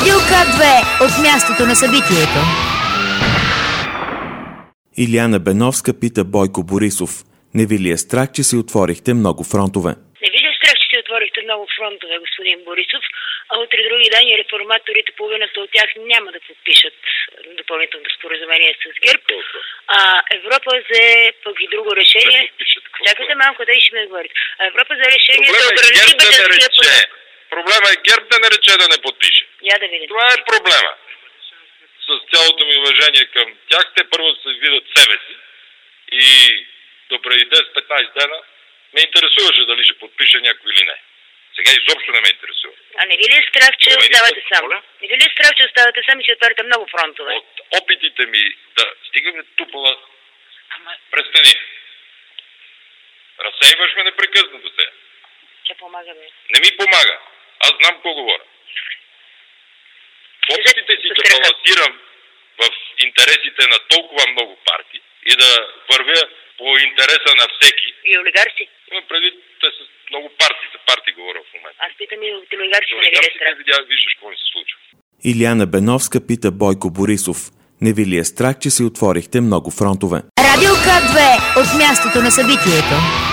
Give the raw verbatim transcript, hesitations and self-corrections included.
Радио К две от мястото на събитието. Илияна Беновска пита Бойко Борисов: не ви ли е страх, че си отворихте много фронтове? Не ви ли е страх, че си отворихте много фронтове, господин Борисов, а утре други дни реформаторите, половината от тях няма да подпишат допълнително споразумение с ГЕРБ, а Европа взе пък и друго решение. Чакайте малко, да и ще ме говорите. А Европа взе решение да ограничи бежанския поток. Проблема е ГЕРБ да нарече да не подпише. Я да видим. Това е проблема. С цялото ми уважение към тях, те първо се видят себе си и до преди десет-петнайсет дена ме интересуваше дали ще подпише някой или не. Сега изобщо не ме интересува. А не ви ли е страх, че Промени оставате се, сам? моля? Не ви ли е страх, че оставате сам и че отваряте много фронтове? От опитите ми да стигаме тупала, престани. Разсейваш ме непрекъснато сега. Че помагаме. Не ми помага. Аз знам какво говоря. В опитите си да балансирам в интересите на толкова много партии и да вървя по интереса на всеки. И олигарси? Има преди, те са много партии, за партии говоря в момента. Аз питам и от олигарси, не ви ли е страх? Видя, виждаш какво ми се случва. Илияна Беновска пита Бойко Борисов: не ви ли е страх, че си отворихте много фронтове? Радио К две от мястото на събитието.